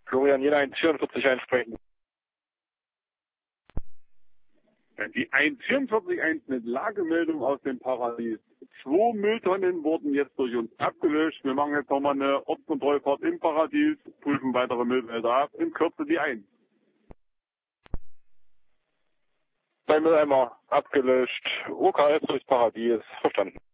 Florian, jeder 144 einsprechen. Die 144.1 mit Lagemeldung aus dem Paradies. 2 Mülltonnen wurden jetzt durch uns abgelöscht. Wir machen jetzt nochmal eine Ortskontrollfahrt im Paradies, prüfen weitere Müllwälder ab. In Kürze die 1. Bei Mülleimer abgelöscht. OKS durchs Paradies. Verstanden.